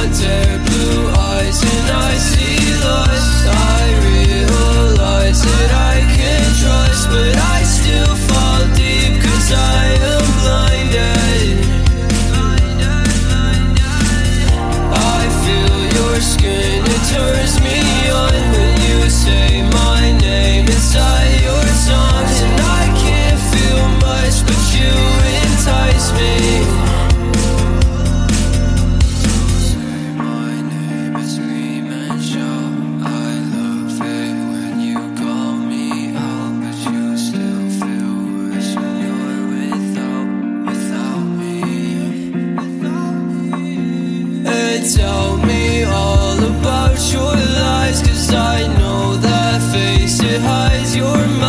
tear blue eyes and I see lies. I realize that I can't trust, but I still fall deep, 'cause I am blinded. I feel your skin, it turns me on when you say my name inside your songs. And I can't feel much, but you entice me. Tell me all about your lies, 'cause I know that face, it hides your